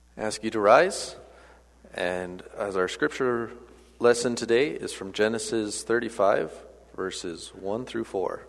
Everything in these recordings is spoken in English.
I ask you to rise, and as our scripture lesson today is from Genesis 35, verses 1 through 4.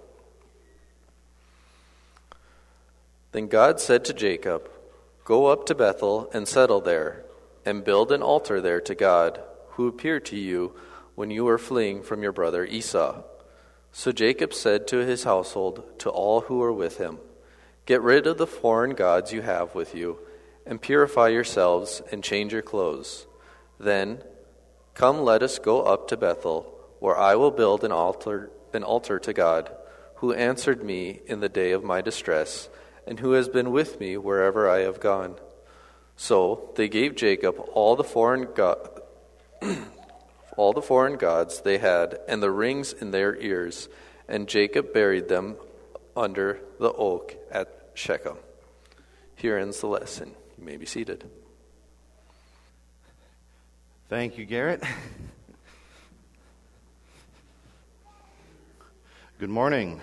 Then God said to Jacob, "Go up to Bethel and settle there, and build an altar there to God, who appeared to you when you were fleeing from your brother Esau." So Jacob said to his household, to all who were with him, "Get rid of the foreign gods you have with you, and purify yourselves and change your clothes. Then, come, let us go up to Bethel, where I will build an altar to God, who answered me in the day of my distress, and who has been with me wherever I have gone." So they gave Jacob all the foreign gods they had, and the rings in their ears, and Jacob buried them under the oak at Shechem. Here ends the lesson. You may be seated. Thank you, Garrett. Good morning.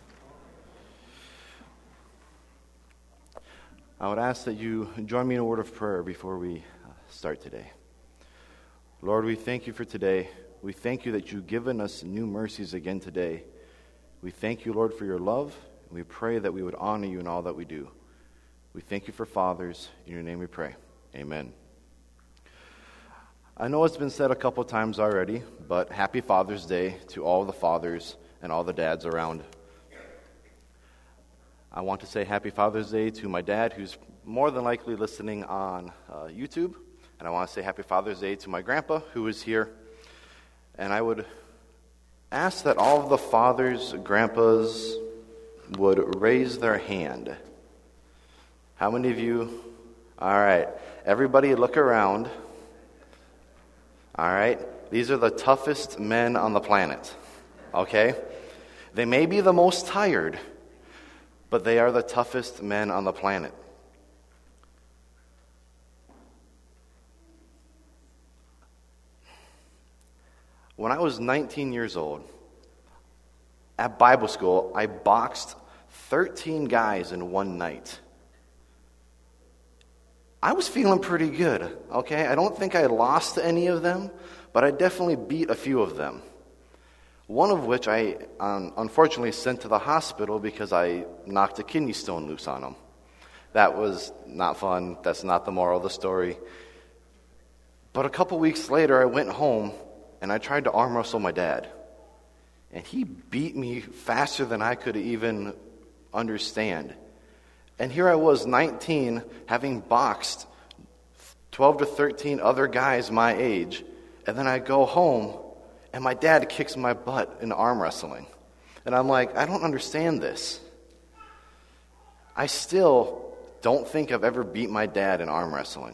I would ask that you join me in a word of prayer before we start today. Lord, we thank you for today. We thank you that you've given us new mercies again today. We thank you, Lord, for your love, and we pray that we would honor you in all that we do. We thank you for fathers. In your name we pray. Amen. I know it's been said a couple times already, but happy Father's Day to all the fathers and all the dads around. I want to say happy Father's Day to my dad, who's more than likely listening on YouTube. And I want to say happy Father's Day to my grandpa, who is here. And I would ask that all of the fathers, grandpas, would raise their hand. How many of you? All right. Everybody look around. All right. These are the toughest men on the planet. Okay? They may be the most tired, but they are the toughest men on the planet. When I was 19 years old, at Bible school, I boxed 13 guys in one night. I was feeling pretty good, okay? I don't think I lost to any of them, but I definitely beat a few of them. One of which I unfortunately sent to the hospital because I knocked a kidney stone loose on him. That was not fun. That's not the moral of the story. But a couple weeks later, I went home and I tried to arm wrestle my dad. And he beat me faster than I could even understand. And here I was, 19, having boxed 12 to 13 other guys my age. And then I go home, and my dad kicks my butt in arm wrestling. And I'm like, I don't understand this. I still don't think I've ever beat my dad in arm wrestling.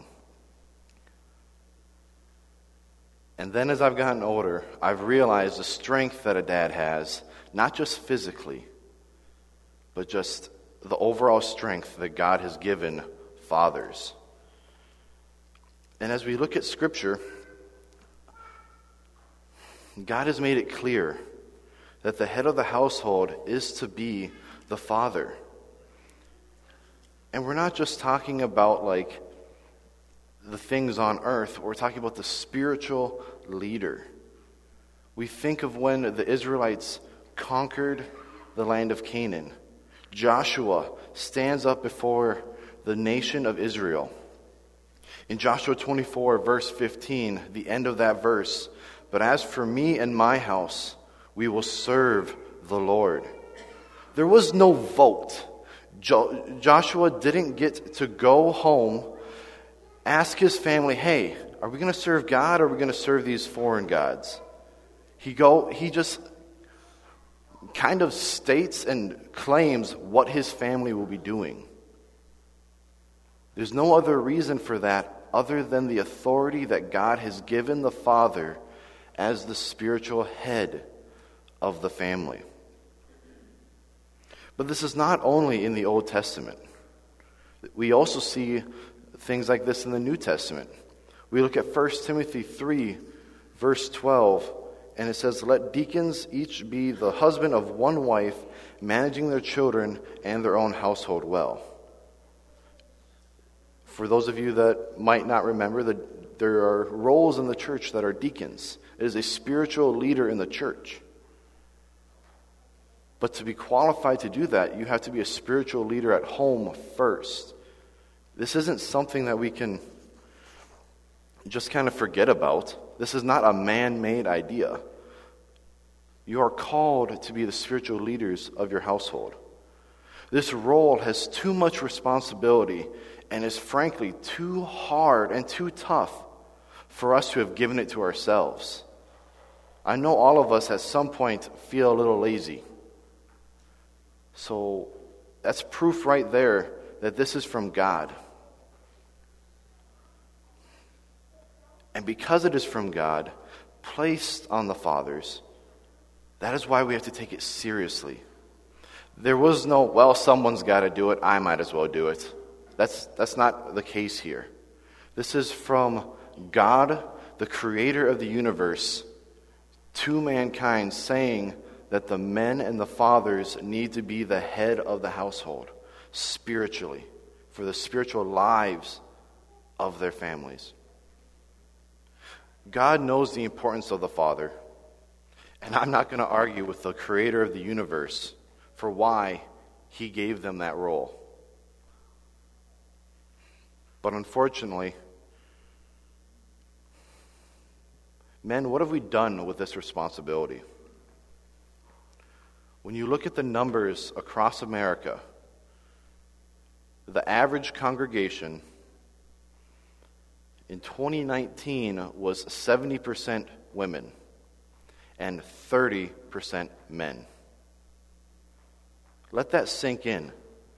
And then as I've gotten older, I've realized the strength that a dad has, not just physically, but just the overall strength that God has given fathers. And as we look at Scripture, God has made it clear that the head of the household is to be the father. And we're not just talking about like the things on earth, we're talking about the spiritual leader. We think of when the Israelites conquered the land of Canaan. Joshua stands up before the nation of Israel. In Joshua 24, verse 15, the end of that verse, "But as for me and my house, we will serve the Lord." There was no vote. Joshua didn't get to go home, ask his family, "Hey, are we going to serve God or are we going to serve these foreign gods?" He just kind of states and claims what his family will be doing. There's no other reason for that other than the authority that God has given the father as the spiritual head of the family. But this is not only in the Old Testament. We also see things like this in the New Testament. We look at 1 Timothy 3, verse 12, and it says, "Let deacons each be the husband of one wife, managing their children and their own household well." For those of you that might not remember, there are roles in the church that are deacons. It is a spiritual leader in the church. But to be qualified to do that, you have to be a spiritual leader at home first. This isn't something that we can just kind of forget about. This is not a man-made idea. You are called to be the spiritual leaders of your household. This role has too much responsibility and is frankly too hard and too tough for us to have given it to ourselves. I know all of us at some point feel a little lazy. So that's proof right there that this is from God. And because it is from God, placed on the fathers, that is why we have to take it seriously. There was no, well, someone's got to do it, I might as well do it. That's not the case here. This is from God, the creator of the universe, to mankind, saying that the men and the fathers need to be the head of the household spiritually, for the spiritual lives of their families. God knows the importance of the father, and I'm not going to argue with the creator of the universe for why he gave them that role. But unfortunately, men, what have we done with this responsibility? When you look at the numbers across America, the average congregation in 2019 was 70% women and 30% men. Let that sink in.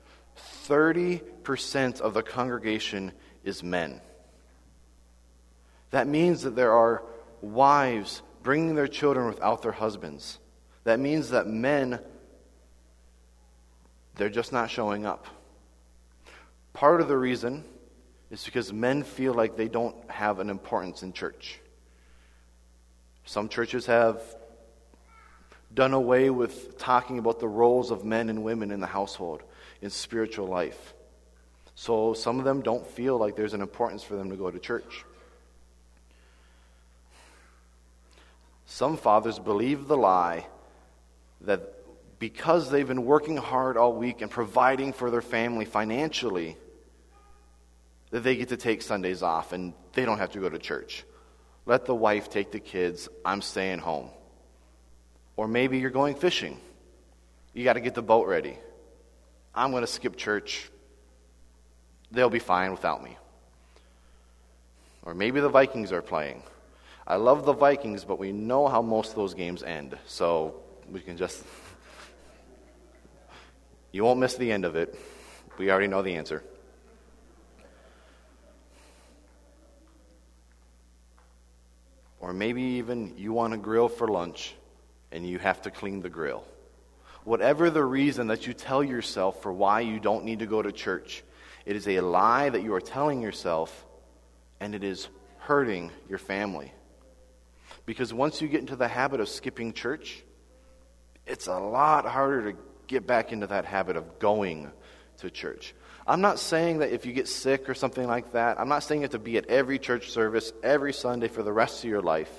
30% of the congregation is men. That means that there are wives bringing their children without their husbands. That means that men, they're just not showing up. Part of the reason is because men feel like they don't have an importance in church. Some churches have done away with talking about the roles of men and women in the household, in spiritual life. So some of them don't feel like there's an importance for them to go to church. Some fathers believe the lie that because they've been working hard all week and providing for their family financially, that they get to take Sundays off and they don't have to go to church. Let the wife take the kids, I'm staying home. Or maybe you're going fishing. You got to get the boat ready. I'm going to skip church. They'll be fine without me. Or maybe the Vikings are playing. I love the Vikings, but we know how most of those games end. So we can just... You won't miss the end of it. We already know the answer. Or maybe even you want to grill for lunch and you have to clean the grill. Whatever the reason that you tell yourself for why you don't need to go to church, it is a lie that you are telling yourself, and it is hurting your family. Because once you get into the habit of skipping church, it's a lot harder to get back into that habit of going to church. I'm not saying that if you get sick or something like that, I'm not saying you have to be at every church service every Sunday for the rest of your life.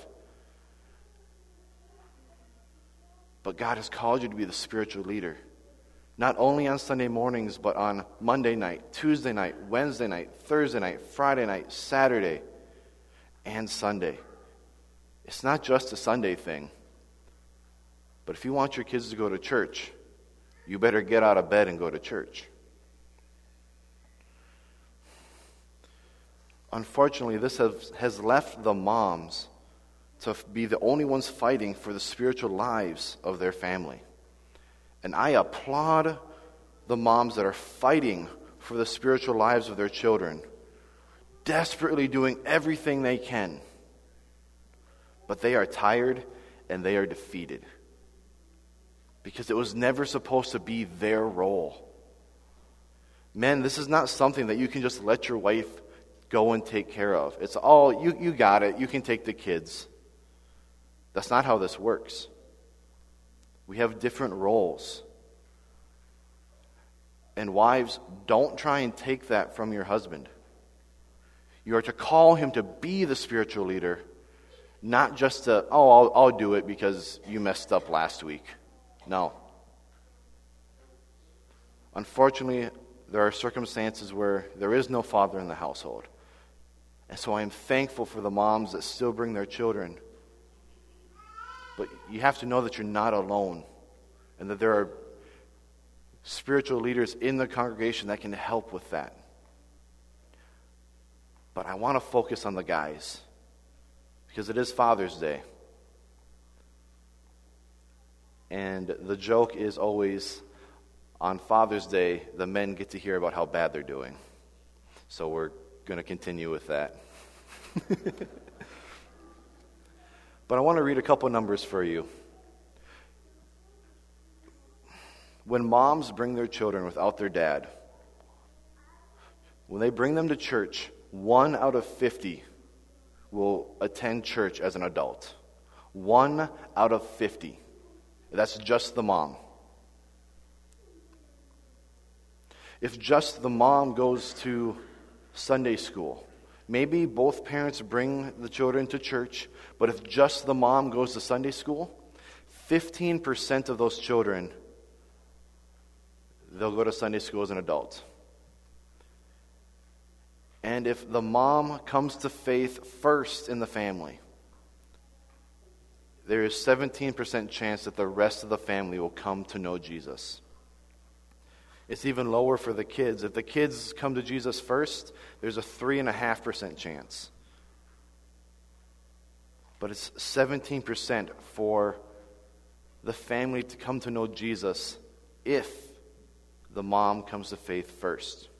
But God has called you to be the spiritual leader. Not only on Sunday mornings, but on Monday night, Tuesday night, Wednesday night, Thursday night, Friday night, Saturday, and Sunday. It's not just a Sunday thing. But if you want your kids to go to church, you better get out of bed and go to church. Unfortunately, this has left the moms to be the only ones fighting for the spiritual lives of their family. And I applaud the moms that are fighting for the spiritual lives of their children, desperately doing everything they can. But they are tired and they are defeated. Because it was never supposed to be their role. Men, this is not something that you can just let your wife go and take care of. It's all, you got it, you can take the kids. That's not how this works. We have different roles. And wives, don't try and take that from your husband. You are to call him to be the spiritual leader, not just to, I'll do it because you messed up last week. No. Unfortunately, there are circumstances where there is no father in the household. And so I am thankful for the moms that still bring their children. But you have to know that you're not alone, and that there are spiritual leaders in the congregation that can help with that. But I want to focus on the guys, because it is Father's Day. And the joke is always, on Father's Day, the men get to hear about how bad they're doing. So we're going to continue with that. But I want to read a couple numbers for you. When moms bring their children without their dad, when they bring them to church, 1 out of 50 will attend church as an adult. 1 out of 50. That's just the mom. If just the mom goes to Sunday school, maybe both parents bring the children to church, but if just the mom goes to Sunday school, 15% of those children, they'll go to Sunday school as an adult. And if the mom comes to faith first in the family, there is 17% chance that the rest of the family will come to know Jesus. It's even lower for the kids. If the kids come to Jesus first, there's a 3.5% chance. But it's 17% for the family to come to know Jesus if the mom comes to faith first.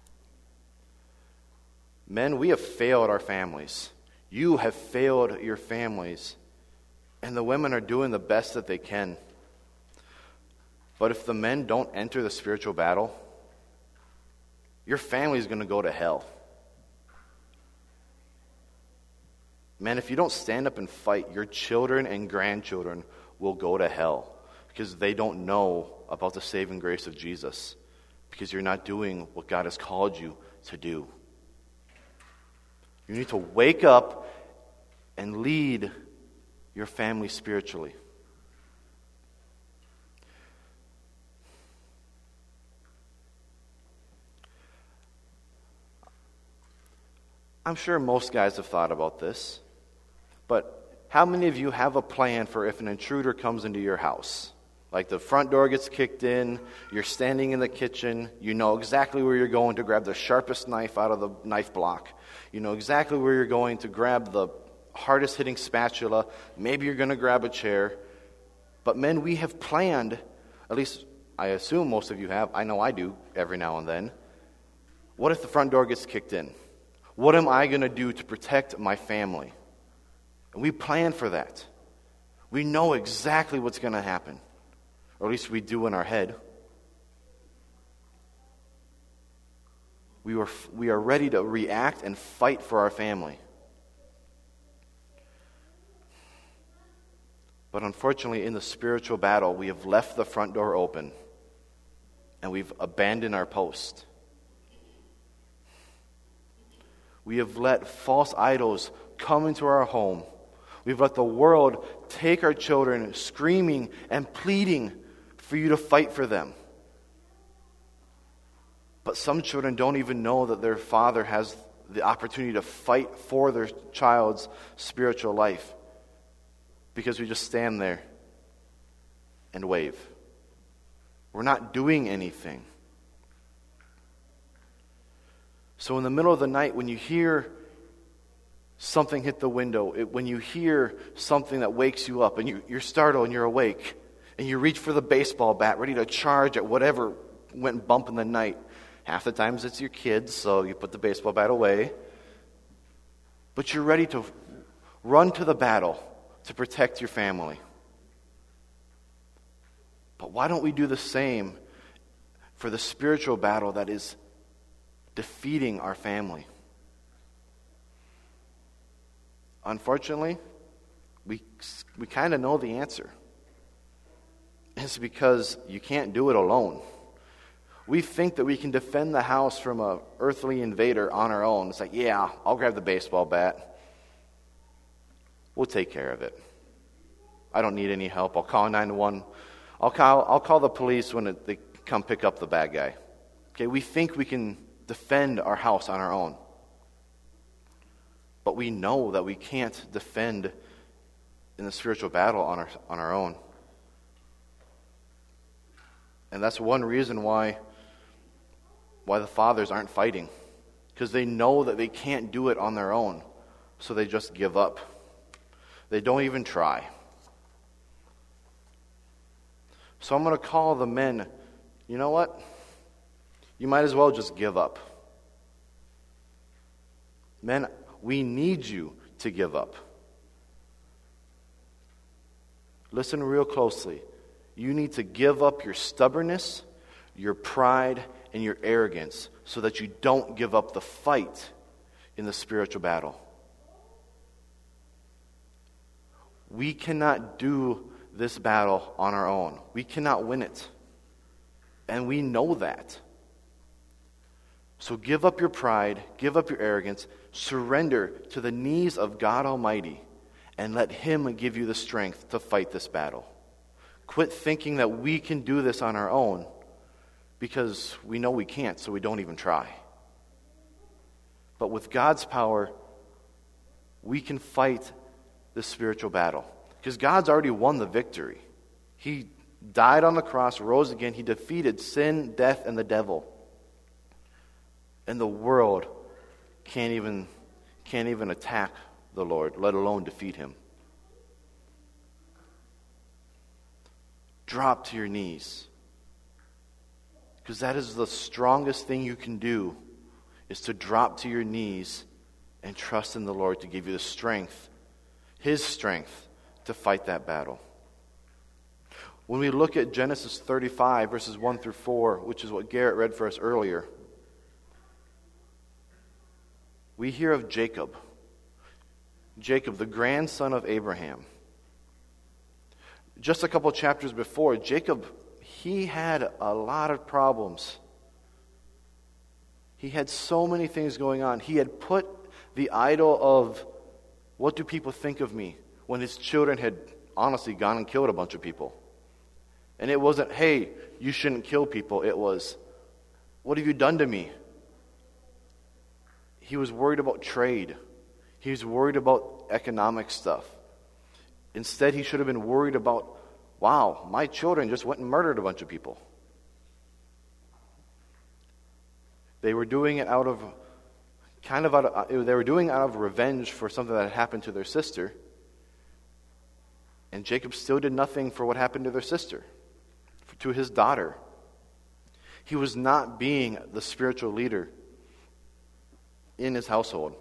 Men, we have failed our families. You have failed your families. And the women are doing the best that they can. But if the men don't enter the spiritual battle, your family is going to go to hell. Man, if you don't stand up and fight, your children and grandchildren will go to hell because they don't know about the saving grace of Jesus, because you're not doing what God has called you to do. You need to wake up and lead your family spiritually. I'm sure most guys have thought about this, but how many of you have a plan for if an intruder comes into your house? Like the front door gets kicked in, you're standing in the kitchen, you know exactly where you're going to grab the sharpest knife out of the knife block. You know exactly where you're going to grab the hardest hitting spatula. Maybe you're going to grab a chair. But men, we have planned, at least I assume most of you have, I know I do every now and then. What if the front door gets kicked in? What am I going to do to protect my family? And we plan for that. We know exactly what's going to happen. Or at least we do in our head. We are ready to react and fight for our family. But unfortunately, in the spiritual battle, we have left the front door open and we've abandoned our post. We have let false idols come into our home. We've let the world take our children screaming and pleading for you to fight for them. But some children don't even know that their father has the opportunity to fight for their child's spiritual life, because we just stand there and wave. We're not doing anything. So in the middle of the night, when you hear something hit the window, when you hear something that wakes you up, and you're startled and you're awake, and you reach for the baseball bat, ready to charge at whatever went bump in the night. Half the times it's your kids, so you put the baseball bat away. But you're ready to run to the battle to protect your family. But why don't we do the same for the spiritual battle that is defeating our family? Unfortunately, we kind of know the answer. It's because you can't do it alone. We think that we can defend the house from an earthly invader on our own. It's like, yeah, I'll grab the baseball bat. We'll take care of it. I don't need any help. I'll call 911. I'll call the police when they come pick up the bad guy. Okay, we think we can defend our house on our own. But we know that we can't defend in the spiritual battle on our own. And that's one reason why the fathers aren't fighting. Because they know that they can't do it on their own. So they just give up. They don't even try. So I'm going to call the men, you know what? You might as well just give up. Men, we need you to give up. Listen real closely. You need to give up your stubbornness, your pride, and your arrogance so that you don't give up the fight in the spiritual battle. We cannot do this battle on our own. We cannot win it. And we know that. So give up your pride, give up your arrogance, surrender to the knees of God Almighty, and let Him give you the strength to fight this battle. Quit thinking that we can do this on our own, because we know we can't, so we don't even try. But with God's power, we can fight this spiritual battle. Because God's already won the victory. He died on the cross, rose again. He defeated sin, death, and the devil. And the world can't even attack the Lord, let alone defeat Him. Drop to your knees. Because that is the strongest thing you can do, is to drop to your knees and trust in the Lord to give you the strength, His strength, to fight that battle. When we look at Genesis 35, verses 1 through 4, which is what Garrett read for us earlier, we hear of Jacob. Jacob, the grandson of Abraham. Just a couple chapters before, Jacob, he had a lot of problems. He had so many things going on. He had put the idol of, what do people think of me, when his children had honestly gone and killed a bunch of people. And it wasn't, hey, you shouldn't kill people. It was, what have you done to me? He was worried about trade. He was worried about economic stuff. Instead, he should have been worried about, wow, my children just went and murdered a bunch of people. They were doing it out of revenge for something that had happened to their sister. And Jacob still did nothing for what happened to their sister, to his daughter. He was not being the spiritual leader in his household.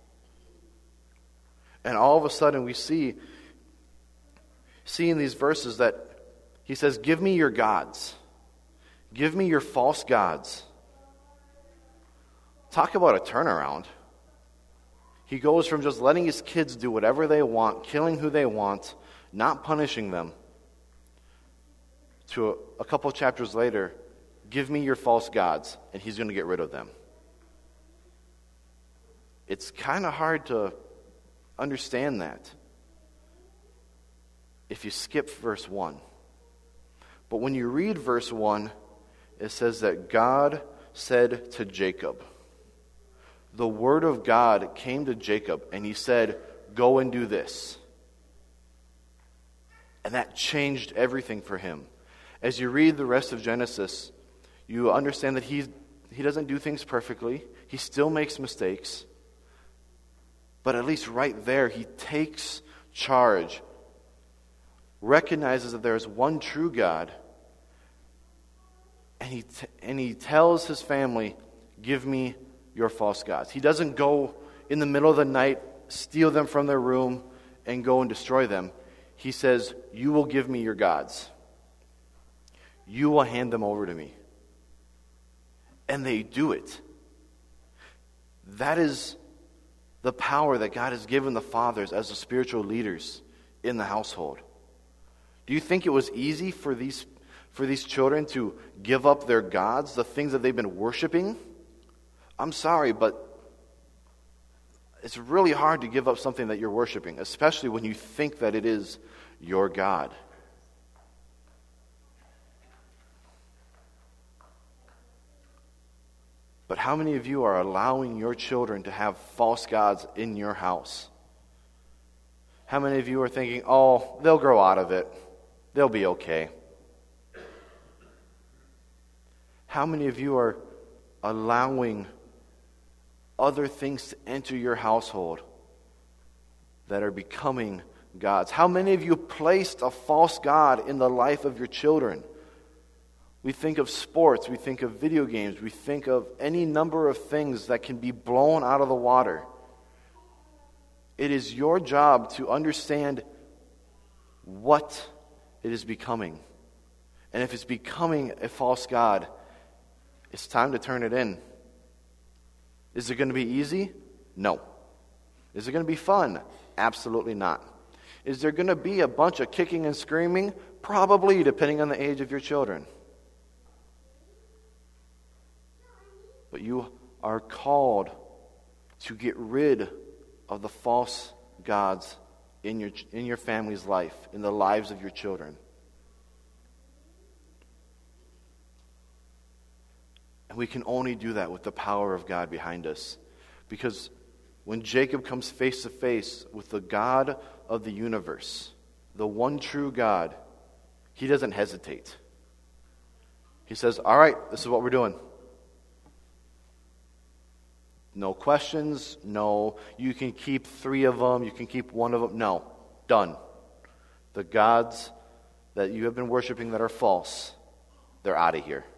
And all of a sudden we see in these verses that he says, give me your gods. Give me your false gods. Talk about a turnaround. He goes from just letting his kids do whatever they want, killing who they want, not punishing them, to a couple chapters later, give me your false gods, and he's going to get rid of them. It's kind of hard to understand that if you skip verse 1. But when you read verse 1, it says that God said to Jacob, the word of God came to Jacob, and he said, go and do this. And that changed everything for him. As you read the rest of Genesis, you understand that he doesn't do things perfectly. He still makes mistakes. But at least right there, he takes charge, recognizes that there is one true God, and he tells his family, give me your false gods. He doesn't go in the middle of the night, steal them from their room, and go and destroy them. He says, you will give me your gods. You will hand them over to me. And they do it. That is the power that God has given the fathers as the spiritual leaders in the household. Do you think it was easy for for these children to give up their gods, the things that they've been worshiping, I'm sorry, but it's really hard to give up something that you're worshiping, especially when you think that it is your God. But how many of you are allowing your children to have false gods in your house? How many of you are thinking, oh, they'll grow out of it. They'll be okay. How many of you are allowing other things to enter your household that are becoming gods? How many of you placed a false god in the life of your children? We think of sports, we think of video games, we think of any number of things that can be blown out of the water. It is your job to understand what it is becoming. And if it's becoming a false god, it's time to turn it in. Is it going to be easy? No. Is it going to be fun? Absolutely not. Is there going to be a bunch of kicking and screaming? Probably, depending on the age of your children. But you are called to get rid of the false gods in your family's life, in the lives of your children. And we can only do that with the power of God behind us. Because when Jacob comes face to face with the God of the universe, the one true God, he doesn't hesitate. He says, all right, this is what we're doing. No questions, no, you can keep 3 of them, you can keep 1 of them. No, done. The gods that you have been worshiping that are false, they're out of here.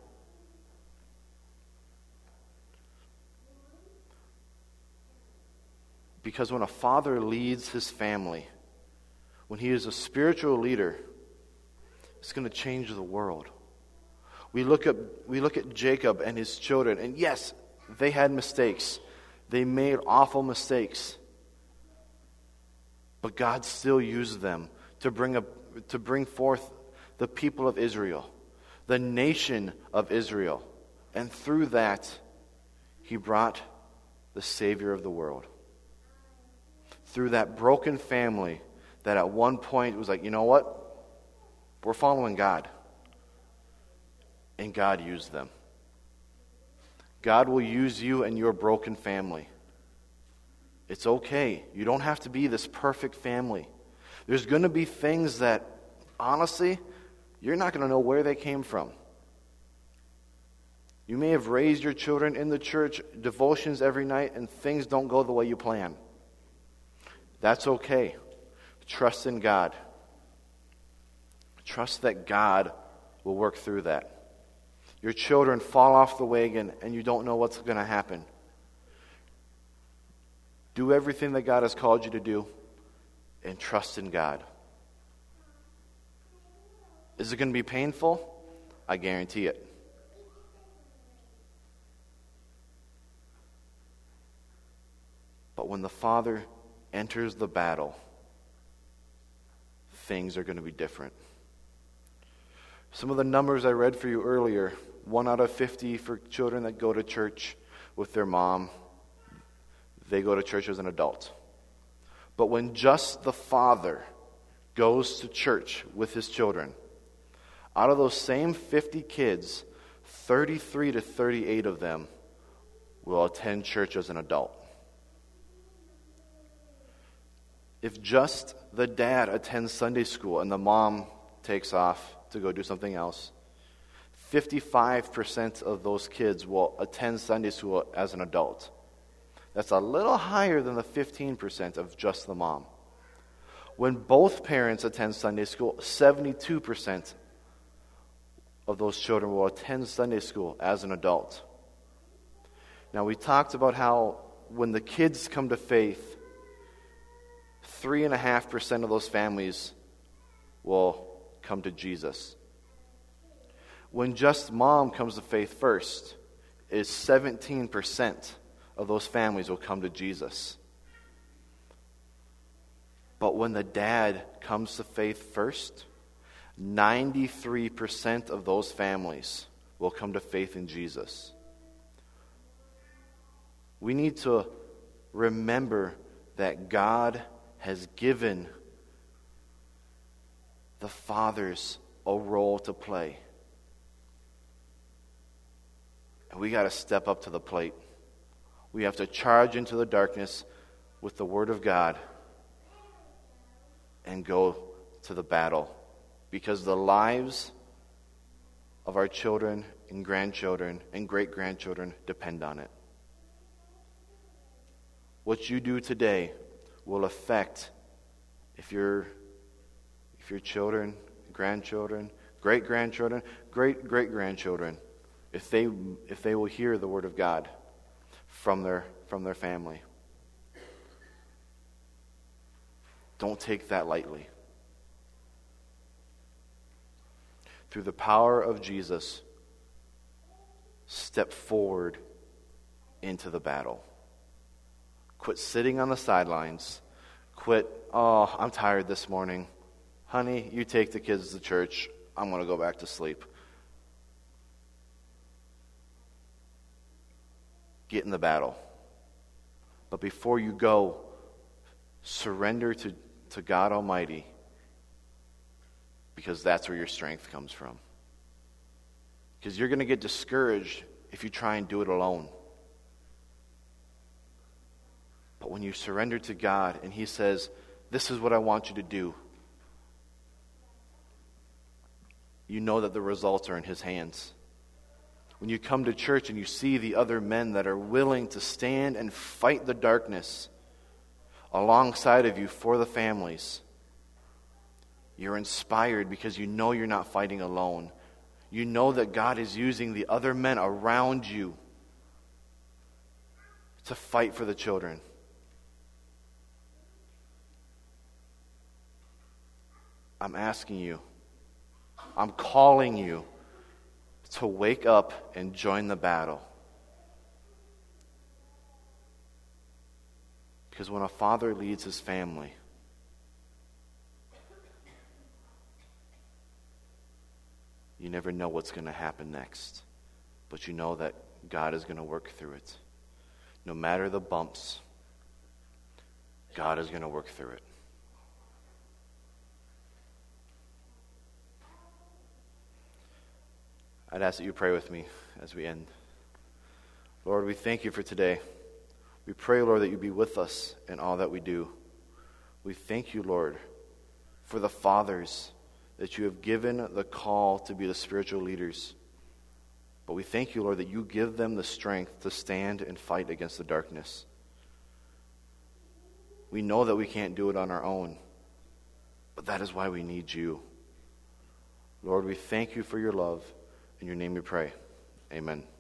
Because when a father leads his family, when he is a spiritual leader, it's going to change the world. We look at Jacob and his children, and yes, they had mistakes. They made awful mistakes. But God still used them to bring forth the people of Israel, the nation of Israel. And through that, he brought the Savior of the world. Through that broken family that at one point was like, you know what? We're following God. And God used them. God will use you and your broken family. It's okay. You don't have to be this perfect family. There's going to be things that, honestly, you're not going to know where they came from. You may have raised your children in the church, devotions every night, and things don't go the way you plan. That's okay. Trust in God. Trust that God will work through that. Your children fall off the wagon and you don't know what's going to happen. Do everything that God has called you to do and trust in God. Is it going to be painful? I guarantee it. But when the Father enters the battle, things are going to be different. Some of the numbers I read for you earlier, 1 out of 50 for children that go to church with their mom, they go to church as an adult. But when just the father goes to church with his children, out of those same 50 kids, 33 to 38 of them will attend church as an adult. If just the dad attends Sunday school and the mom takes off to go do something else, 55% of those kids will attend Sunday school as an adult. That's a little higher than the 15% of just the mom. When both parents attend Sunday school, 72% of those children will attend Sunday school as an adult. Now, we talked about how when the kids come to faith, 3.5% of those families will come to Jesus. When just mom comes to faith first, is 17% of those families will come to Jesus. But when the dad comes to faith first, 93% of those families will come to faith in Jesus. We need to remember that God has given the fathers a role to play. And we got to step up to the plate. We have to charge into the darkness with the Word of God and go to the battle. Because the lives of our children and grandchildren and great-grandchildren depend on it. What you do today will affect if your children, grandchildren, great-grandchildren, great-great-grandchildren, if they will hear the Word of God from their family. Don't take that lightly. Through the power of Jesus, step forward into the battle. Quit sitting on the sidelines. Quit, oh, I'm tired this morning. Honey, you take the kids to church. I'm going to go back to sleep. Get in the battle. But before you go, surrender to God Almighty, because that's where your strength comes from. Because you're going to get discouraged if you try and do it alone. But when you surrender to God and He says, this is what I want you to do, you know that the results are in His hands. When you come to church and you see the other men that are willing to stand and fight the darkness alongside of you for the families, you're inspired because you know you're not fighting alone. You know that God is using the other men around you to fight for the children. I'm asking you, I'm calling you to wake up and join the battle. Because when a father leads his family, you never know what's going to happen next. But you know that God is going to work through it. No matter the bumps, God is going to work through it. I'd ask that you pray with me as we end. Lord, we thank you for today. We pray, Lord, that you be with us in all that we do. We thank you, Lord, for the fathers that you have given the call to be the spiritual leaders. But we thank you, Lord, that you give them the strength to stand and fight against the darkness. We know that we can't do it on our own, but that is why we need you. Lord, we thank you for your love. In your name we pray. Amen.